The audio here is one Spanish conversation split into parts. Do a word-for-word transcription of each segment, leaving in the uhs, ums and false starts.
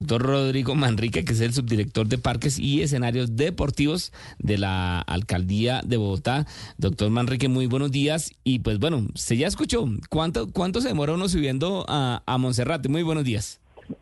doctor Rodrigo Manrique, que es el subdirector de Parques y Escenarios Deportivos de la Alcaldía de Bogotá. Doctor Manrique, muy buenos días. Y pues bueno, se ya escuchó, ¿cuánto, cuánto se demora uno subiendo a, a Monserrate? Muy buenos días.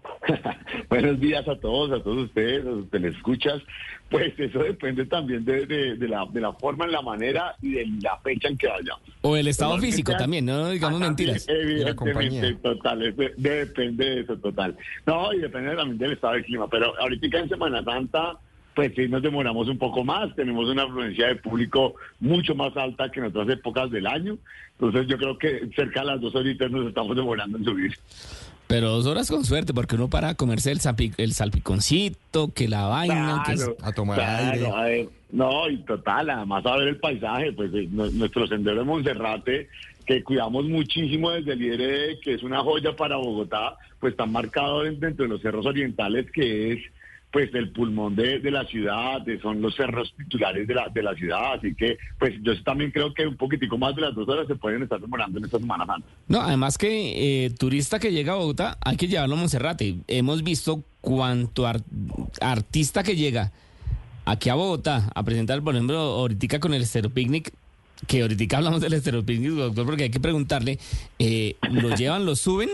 Buenos días a todos, a todos ustedes, a los telescuchas. Pues eso depende también de, de, de, la, de la forma, en la manera y de la fecha en que vayamos. O el estado físico sean, también, no digamos ah, mentiras. Evidentemente, total, es, de, depende de eso, total. No, y depende también del estado del clima, pero ahorita en Semana Santa, pues sí nos demoramos un poco más, tenemos una afluencia de público mucho más alta que en otras épocas del año, entonces yo creo que cerca de las dos horitas nos estamos demorando en subir. Pero dos horas con suerte, porque uno para comerse el, salpic, el salpiconcito, que la vaina, claro, que es a tomar claro, aire. A ver, no, y total, además a ver el paisaje, pues eh, nuestro sendero de Monserrate, que cuidamos muchísimo desde el I R D, que es una joya para Bogotá, pues está marcado dentro de los cerros orientales, que es pues el pulmón de, de la ciudad, de, son los cerros titulares de la, de la ciudad, así que pues yo también creo que un poquitico más de las dos horas se pueden estar demorando en esta Semana Santa. No, además que eh, turista que llega a Bogotá hay que llevarlo a Monserrate. Hemos visto cuánto art, artista que llega aquí a Bogotá a presentar, por ejemplo, ahorita con el Estéreo Picnic, que ahorita hablamos del Estéreo Picnic, doctor, porque hay que preguntarle, eh, lo llevan, lo suben,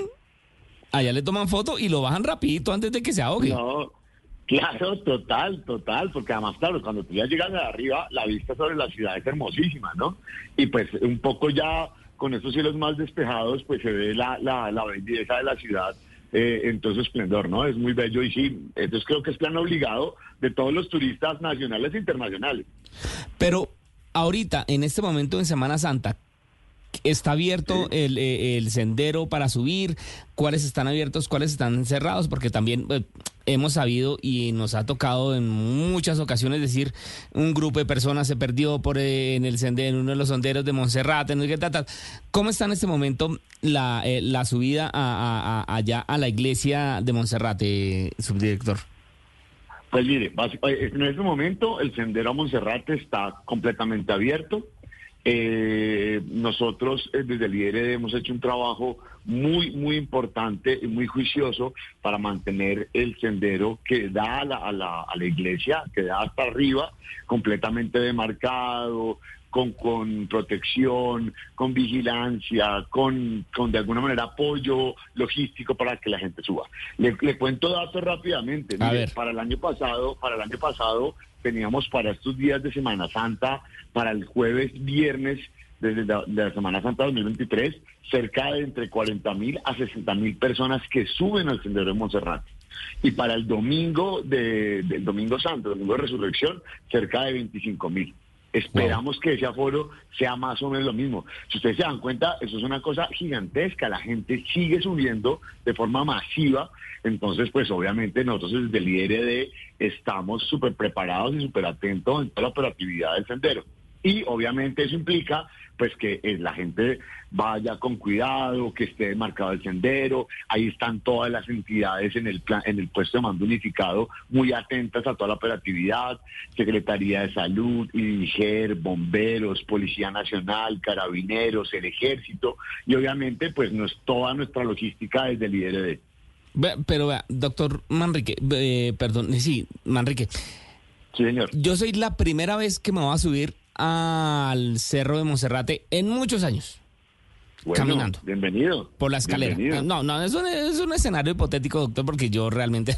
allá le toman foto y lo bajan rapidito antes de que se ahogue. No. Claro, total, total, porque además, claro, cuando tú ya llegas de arriba, la vista sobre la ciudad es hermosísima, ¿no? Y pues un poco ya con estos cielos más despejados, pues se ve la, la, la belleza de la ciudad eh, en todo su esplendor, ¿no? Es muy bello y sí, entonces creo que es plan obligado de todos los turistas nacionales e internacionales. Pero ahorita, en este momento en Semana Santa, ¿está abierto sí. el, el sendero para subir? ¿Cuáles están abiertos? ¿Cuáles están cerrados? Porque también eh, hemos sabido y nos ha tocado en muchas ocasiones decir, un grupo de personas se perdió por eh, en el sendero, en uno de los senderos de Monserrate. No sé qué tal, tal. ¿Cómo está en este momento la, eh, la subida a, a, a, allá a la iglesia de Monserrate, subdirector? Pues mire, en este momento el sendero a Monserrate está completamente abierto. Eh, nosotros eh, desde el I R D hemos hecho un trabajo muy, muy importante y muy juicioso para mantener el sendero que da a la, a la, a la iglesia, que da hasta arriba, completamente demarcado, con, con protección, con vigilancia, con, con de alguna manera apoyo logístico para que la gente suba. Le, le cuento datos rápidamente. Mire, para el año pasado, para el año pasado teníamos para estos días de Semana Santa, para el jueves, viernes, desde la, de la Semana Santa dos mil veintitrés, cerca de entre cuarenta mil a sesenta mil personas que suben al sendero de Monserrate. Y para el domingo, de, del domingo santo, domingo de resurrección, cerca de veinticinco mil. Esperamos wow. que ese aforo sea más o menos lo mismo. Si ustedes se dan cuenta, eso es una cosa gigantesca. La gente sigue subiendo de forma masiva. Entonces, pues obviamente nosotros desde el I R D estamos súper preparados y súper atentos en toda la operatividad del sendero. Y obviamente eso implica pues que eh, la gente vaya con cuidado, que esté marcado el sendero. Ahí están todas las entidades en el plan, en el puesto de mando unificado, muy atentas a toda la operatividad, Secretaría de Salud, INIGER, bomberos, Policía Nacional, Carabineros, el Ejército, y obviamente pues no es toda nuestra logística desde el I R D. Pero vea, doctor Manrique, eh, perdón, sí, Manrique. Sí, señor. Yo soy la primera vez que me voy a subir al Cerro de Monserrate en muchos años. Bueno, caminando. Bienvenido. Por la escalera. Bienvenido. No, no, es un, es un escenario hipotético, doctor, porque yo realmente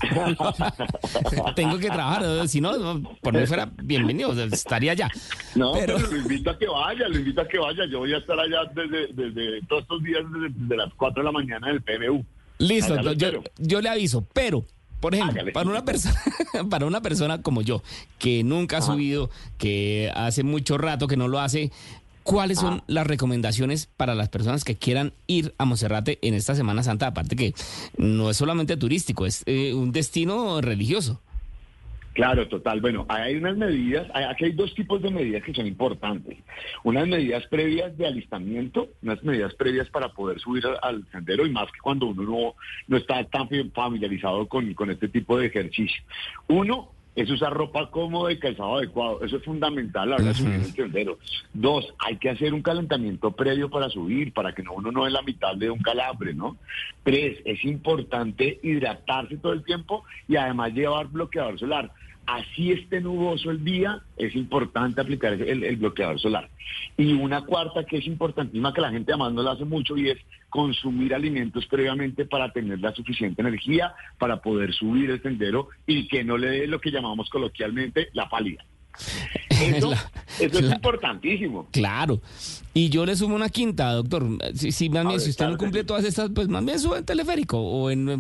tengo que trabajar. Si no, por mí fuera bienvenido, estaría allá. No, pero... pero lo invito a que vaya, lo invito a que vaya. Yo voy a estar allá desde, desde todos estos días, desde, desde las cuatro de la mañana en el P M U. Listo, doctor, yo, yo le aviso, pero... Por ejemplo, Hágale. para una persona, para una persona como yo, que nunca ha ah. subido, que hace mucho rato que no lo hace, ¿cuáles son ah. las recomendaciones para las personas que quieran ir a Monserrate en esta Semana Santa? Aparte que no es solamente turístico, es eh, un destino religioso. Claro, total. Bueno, hay unas medidas, hay, aquí hay dos tipos de medidas que son importantes. Unas medidas previas de alistamiento, unas medidas previas para poder subir al, al sendero, y más que cuando uno no, no está tan familiarizado con, con este tipo de ejercicio. Uno, es usar ropa cómoda y calzado adecuado. Eso es fundamental a la hora de subir el sendero. Dos, hay que hacer un calentamiento previo para subir, para que no, uno no es la mitad de un calambre, ¿no? Tres, es importante hidratarse todo el tiempo y además llevar bloqueador solar. Así esté nuboso el día, es importante aplicar el, el bloqueador solar. Y una cuarta que es importantísima, que la gente además no la hace mucho, y es consumir alimentos previamente para tener la suficiente energía para poder subir el sendero y que no le dé lo que llamamos coloquialmente la pálida. Eso, la, eso es la, importantísimo. Claro. Y yo le sumo una quinta, doctor. Si, si, más bien, ver, si usted claro, no cumple todas estas, pues más bien sube en teleférico o en...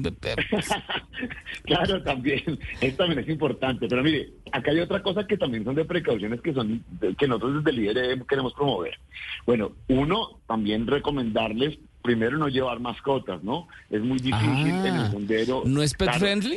Claro, también. Eso también es importante. Pero mire, acá hay otra cosa que también son de precauciones que son que nosotros desde el líder queremos promover. Bueno, uno, también recomendarles, primero, no llevar mascotas, ¿no? Es muy difícil ah, en el sendero. ¿No es pet claro, friendly?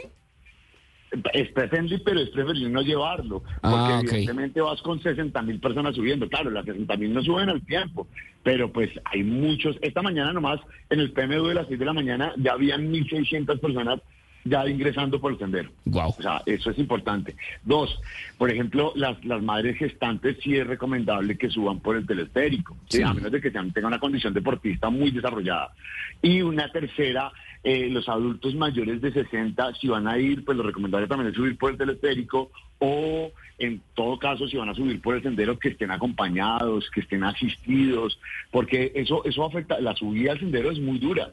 Es friendly, pero es preferible no llevarlo, porque ah, okay. evidentemente vas con sesenta mil personas subiendo. Claro, las sesenta mil no suben al tiempo, pero pues hay muchos. Esta mañana nomás, en el P M U de las seis de la mañana, ya habían mil seiscientas personas ya ingresando por el sendero. Wow. O sea, eso es importante. Dos, por ejemplo, las, las madres gestantes sí es recomendable que suban por el telesférico, ¿sí? Sí. A menos de que sean, tengan una condición deportista muy desarrollada. Y una tercera, eh, los adultos mayores de sesenta, si van a ir, pues lo recomendable también es subir por el telesférico, o en todo caso, si van a subir por el sendero, que estén acompañados, que estén asistidos, porque eso, eso afecta, la subida al sendero es muy dura.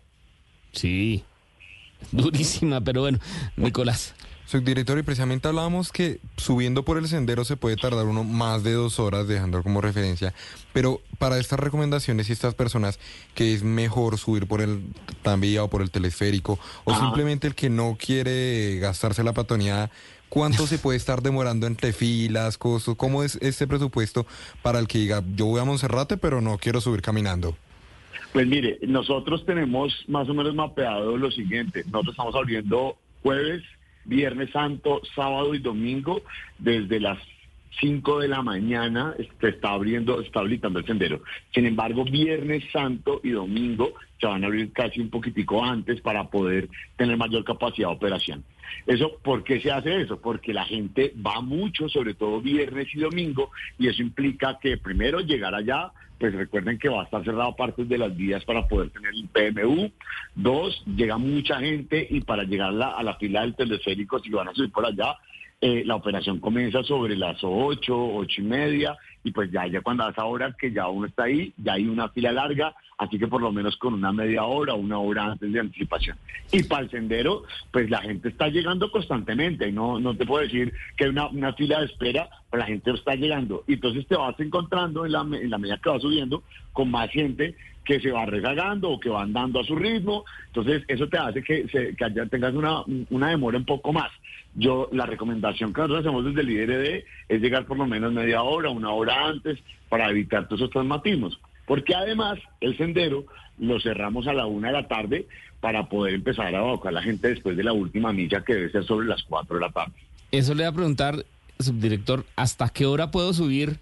Sí. Durísima, pero bueno, Nicolás. Subdirector, y precisamente hablábamos que subiendo por el sendero se puede tardar uno más de dos horas, dejando como referencia, pero para estas recomendaciones y estas personas que es mejor subir por el tranvía o por el telesférico, o Ajá. simplemente el que no quiere gastarse la patoneada, ¿cuánto se puede estar demorando entre filas, costos? ¿Cómo es este presupuesto para el que diga, yo voy a Monserrate, pero no quiero subir caminando? Pues mire, nosotros tenemos más o menos mapeado lo siguiente. Nosotros estamos abriendo jueves, viernes santo, sábado y domingo desde las cinco de la mañana. Se está abriendo, se está habilitando el sendero. Sin embargo, viernes santo y domingo se van a abrir casi un poquitico antes para poder tener mayor capacidad de operación. Eso, ¿por qué se hace eso? Porque la gente va mucho, sobre todo viernes y domingo, y eso implica que primero llegar allá, pues recuerden que va a estar cerrado partes de las vías para poder tener el P M U. Dos, llega mucha gente y para llegar a la, a la fila del telesférico, si van a subir por allá, eh, la operación comienza sobre las ocho, ocho y media, y pues ya, ya cuando a esa hora que ya uno está ahí, ya hay una fila larga, así que por lo menos con una media hora, una hora antes de anticipación. Y para el sendero, pues la gente está llegando constantemente, y no, no te puedo decir que hay una, una fila de espera, pero la gente está llegando. Y entonces te vas encontrando en la, en la medida que vas subiendo con más gente que se va rezagando o que va andando a su ritmo. Entonces eso te hace que, se, que allá tengas una, una demora un poco más. Yo, la recomendación que nosotros hacemos desde el I R D es llegar por lo menos media hora, una hora antes, para evitar todos esos traumatismos. Porque además el sendero lo cerramos a la una de la tarde para poder empezar a evacuar a la gente después de la última milla, que debe ser sobre las cuatro de la tarde. Eso le voy a preguntar, subdirector, ¿hasta qué hora puedo subir?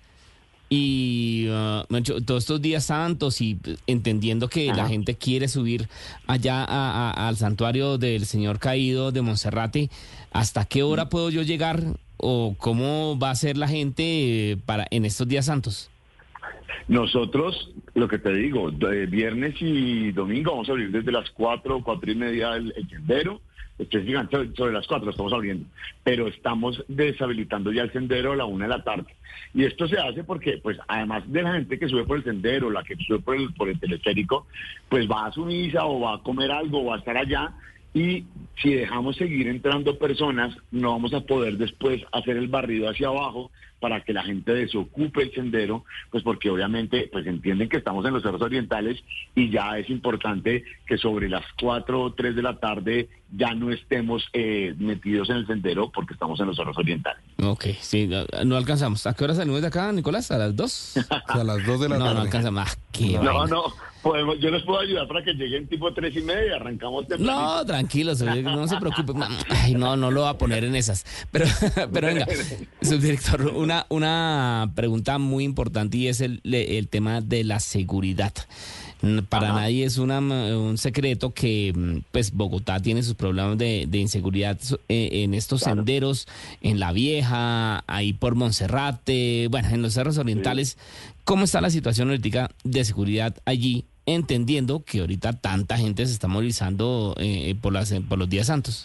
Y uh, todos estos días santos, y entendiendo que Ajá. la gente quiere subir allá a, a, al santuario del Señor Caído de Monserrate, ¿hasta qué hora puedo yo llegar o cómo va a ser la gente para en estos días santos? Nosotros, lo que te digo, de viernes y domingo vamos a abrir desde las cuatro, cuatro y media el, el sendero. Estoy gigante, sobre las cuatro estamos abriendo, pero estamos deshabilitando ya el sendero a la una de la tarde. Y esto se hace porque, pues, además de la gente que sube por el sendero, la que sube por el, por el telesférico, pues va a su misa o va a comer algo o va a estar allá. Y si dejamos seguir entrando personas, no vamos a poder después hacer el barrido hacia abajo para que la gente desocupe el sendero, pues porque obviamente pues entienden que estamos en los cerros orientales y ya es importante que sobre las cuatro o tres de la tarde ya no estemos eh, metidos en el sendero porque estamos en los cerros orientales. Ok, sí, no, no alcanzamos. ¿A qué hora salimos de acá, Nicolás? ¿A las dos? A las dos de la no, tarde. No, no alcanzamos. Ah, qué no, vaina. no, podemos, yo les puedo ayudar para que lleguen tipo tres y media, arrancamos temprano. No, tranquilos, no se preocupe. Ay, no, no lo va a poner en esas. Pero, pero venga, subdirector, una, una pregunta muy importante y es el, el tema de la seguridad. Para Ajá. nadie es una, un secreto que pues Bogotá tiene sus problemas de, de inseguridad eh, en estos Claro. senderos, en La Vieja, ahí por Monserrate, bueno, en los cerros orientales. ¿Cómo está la situación ahorita de seguridad allí, entendiendo que ahorita tanta gente se está movilizando eh, por, las, por los días santos?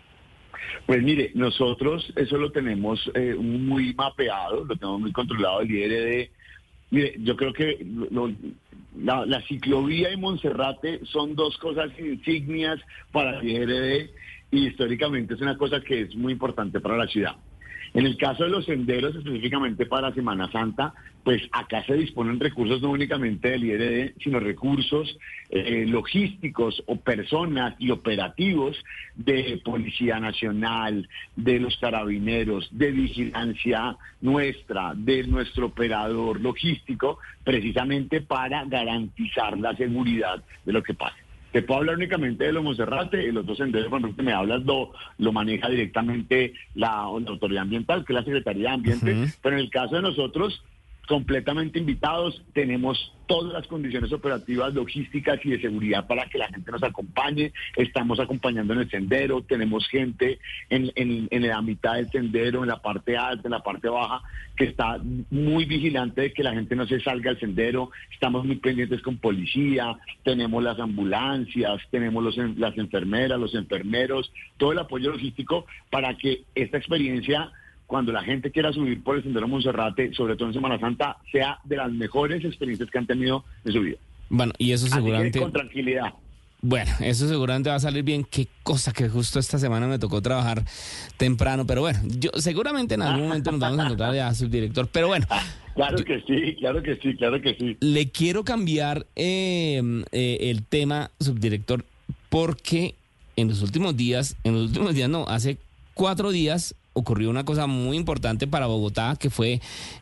Pues mire, nosotros eso lo tenemos eh, muy mapeado, lo tenemos muy controlado el I R D. Mire, yo creo que lo- la, la ciclovía y Monserrate son dos cosas insignias para el I R D y históricamente es una cosa que es muy importante para la ciudad. En el caso de los senderos, específicamente para Semana Santa, pues acá se disponen recursos no únicamente del I R D, sino recursos eh, logísticos o personas y operativos de Policía Nacional, de los carabineros, de vigilancia nuestra, de nuestro operador logístico, precisamente para garantizar la seguridad de lo que pasa. Te puedo hablar únicamente de lo Monserrate, el otro sendero, por ejemplo, que me hablas, lo, lo maneja directamente la, la autoridad ambiental, que es la Secretaría de Ambiente, Uh-huh. pero en el caso de nosotros, completamente invitados, tenemos todas las condiciones operativas, logísticas y de seguridad para que la gente nos acompañe, estamos acompañando en el sendero, tenemos gente en, en, en la mitad del sendero, en la parte alta, en la parte baja, que está muy vigilante de que la gente no se salga al sendero, estamos muy pendientes con policía, tenemos las ambulancias, tenemos los, las enfermeras, los enfermeros, todo el apoyo logístico para que esta experiencia, cuando la gente quiera subir por el Sendero Monserrate, sobre todo en Semana Santa, sea de las mejores experiencias que han tenido en su vida. Bueno, y eso Así que seguramente... con tranquilidad. Bueno, eso seguramente va a salir bien. Qué cosa que justo esta semana me tocó trabajar temprano, pero bueno, yo seguramente en algún momento nos vamos a encontrar ya, subdirector. Pero bueno, Claro yo- que sí, claro que sí, claro que sí. le quiero cambiar eh, eh, el tema, subdirector, porque en los últimos días, en los últimos días no, hace cuatro días ocurrió una cosa muy importante para Bogotá, que fue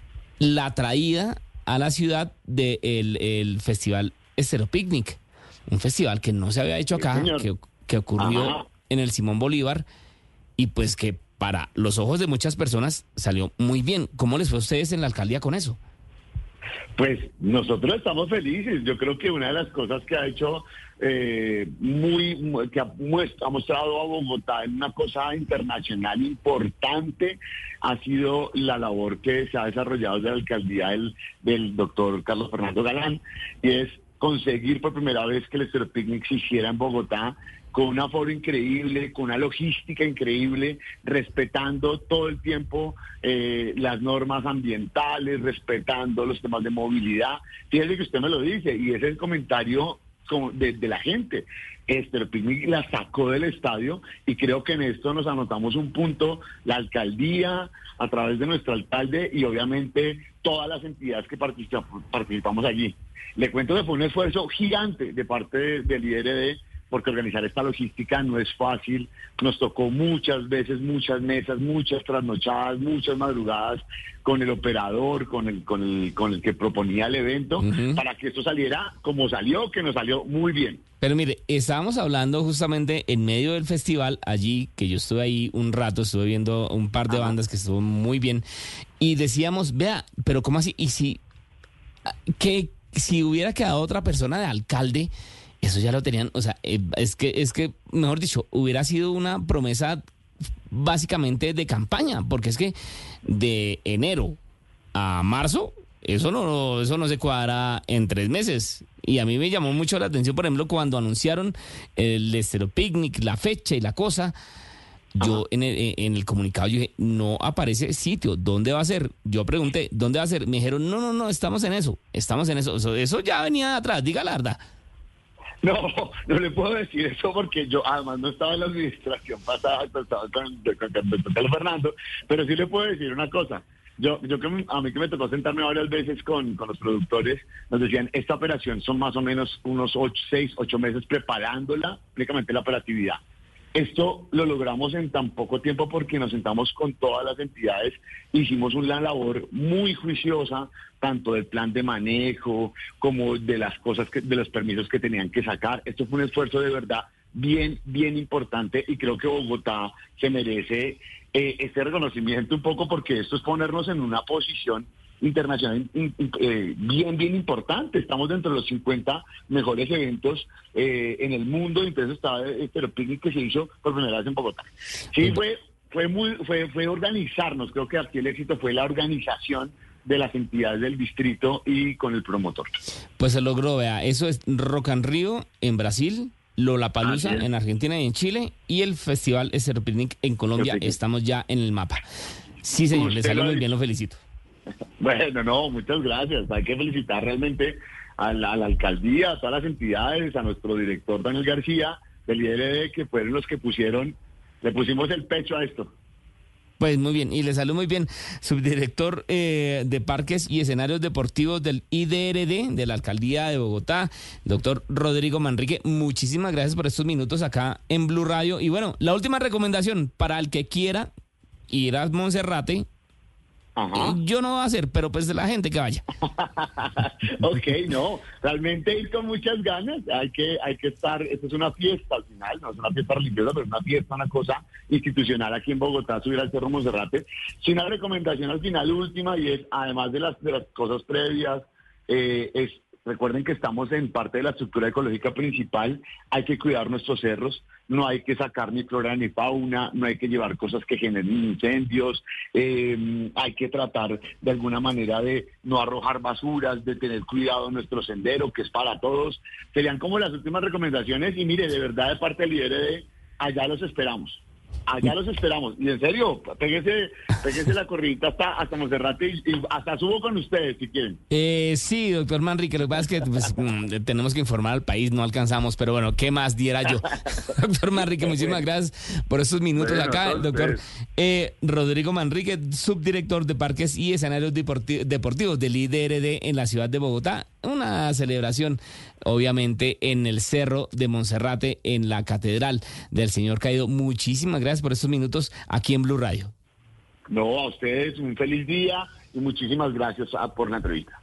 la traída a la ciudad del el Festival Estéreo Picnic, un festival que no se había hecho Sí, acá, señor. que, que ocurrió Ajá. en el Simón Bolívar y pues que para los ojos de muchas personas salió muy bien. ¿Cómo les fue a ustedes en la alcaldía con eso? Pues nosotros estamos felices. Yo creo que una de las cosas que ha hecho eh, muy, muy- que ha, muest- ha mostrado a Bogotá en una cosa internacional importante ha sido la labor que se ha desarrollado desde la alcaldía del, del doctor Carlos Fernando Galán, y es conseguir por primera vez que el Estéreo Picnic se hiciera en Bogotá con un aforo increíble, con una logística increíble, respetando todo el tiempo eh, las normas ambientales, respetando los temas de movilidad. Fíjese que usted me lo dice, y ese es el comentario como de, de la gente. Estéreo Picnic la sacó del estadio, y creo que en esto nos anotamos un punto, la alcaldía, a través de nuestro alcalde, y obviamente todas las entidades que participa- participamos allí. Le cuento que fue un esfuerzo gigante de parte de- del I R D, porque organizar esta logística no es fácil. Nos tocó muchas veces, muchas mesas, muchas trasnochadas, muchas madrugadas con el operador, con el, con el, con el que proponía el evento, Ujú. para que esto saliera como salió, que nos salió muy bien. Pero mire, estábamos hablando justamente en medio del festival, allí, que yo estuve ahí un rato, estuve viendo un par de Ajá. bandas que estuvo muy bien, y decíamos, vea, pero ¿cómo así? Y si, que, si hubiera quedado otra persona de alcalde, eso ya lo tenían, o sea, eh, es que, es que, mejor dicho, hubiera sido una promesa básicamente de campaña, porque es que de enero a marzo, eso no, eso no se cuadra en tres meses. Y a mí me llamó mucho la atención, por ejemplo, cuando anunciaron el Estéreo Picnic, la fecha y la cosa. Yo en el, en el comunicado yo dije, no aparece sitio, ¿dónde va a ser? Yo pregunté, ¿dónde va a ser? Me dijeron, no, no, no, estamos en eso, estamos en eso. Eso, eso ya venía de atrás, diga la verdad. No, no le puedo decir eso porque yo además no estaba en la administración pasada, estaba con, con, con, con Carlos Fernando, pero sí le puedo decir una cosa. Yo, yo que me- a mí que me tocó sentarme varias veces con, con los productores, nos decían, esta operación son más o menos unos ocho, seis, ocho meses preparándola, prácticamente la operatividad. Esto lo logramos en tan poco tiempo porque nos sentamos con todas las entidades, hicimos una labor muy juiciosa, tanto del plan de manejo como de las cosas, que, de los permisos que tenían que sacar. Esto fue un esfuerzo de verdad bien, bien importante, y creo que Bogotá se merece eh, este reconocimiento un poco, porque esto es ponernos en una posición internacional in, in, eh, bien, bien importante. Estamos dentro de los cincuenta mejores eventos eh, en el mundo, entonces estaba este picnic que se hizo por primera vez en Bogotá. Sí, fue, fue, muy, fue, fue organizarnos, creo que aquí el éxito fue la organización de las entidades del distrito y con el promotor. Pues se logró, vea, eso es Rock and Rio en Brasil, Lollapalooza en Argentina y en Chile, y el Festival Estéreo Picnic en Colombia. Estamos ya en el mapa. Sí, señor, le salió muy bien, lo felicito. Bueno, no, muchas gracias. Hay que felicitar realmente a la, a la alcaldía, a todas las entidades, a nuestro director Daniel García, del I D R D, que fueron los que pusieron, le pusimos el pecho a esto. Pues muy bien, y le salió muy bien, subdirector eh, de Parques y Escenarios Deportivos del I D R D, de la Alcaldía de Bogotá, doctor Rodrigo Manrique. Muchísimas gracias por estos minutos acá en Blue Radio. Y bueno, la última recomendación para el que quiera ir a Monserrate. Ajá. Yo no voy a hacer, pero pues la gente que vaya. Ok, no, realmente ir con muchas ganas, hay que hay que estar, esto es una fiesta al final, no es una fiesta religiosa, pero es una fiesta, una cosa institucional aquí en Bogotá, subir al Cerro Monserrate. Sí, una recomendación al final última, y es, además de las, de las cosas previas, eh, es recuerden que estamos en parte de la estructura ecológica principal, hay que cuidar nuestros cerros, no hay que sacar ni flora ni fauna, no hay que llevar cosas que generen incendios, eh, hay que tratar de alguna manera de no arrojar basuras, de tener cuidado en nuestro sendero, que es para todos. Serían como las últimas recomendaciones, y mire, de verdad, de parte del I D R D, allá los esperamos. Allá los esperamos. Y en serio, péguese, péguese la corridita hasta, hasta Monserrate y, y hasta subo con ustedes si quieren. Eh, sí, doctor Manrique, lo que pasa es que pues, tenemos que informar al país, no alcanzamos, pero bueno, ¿qué más diera yo? Doctor Manrique, muchísimas gracias por estos minutos bueno, acá. Doctor eh, Rodrigo Manrique, subdirector de Parques y Escenarios Deporti- Deportivos del I D R D en la ciudad de Bogotá. Una celebración, obviamente, en el Cerro de Monserrate, en la Catedral del Señor Caído. Muchísimas gracias por estos minutos aquí en Blue Radio. No, a ustedes un feliz día y muchísimas gracias por la entrevista.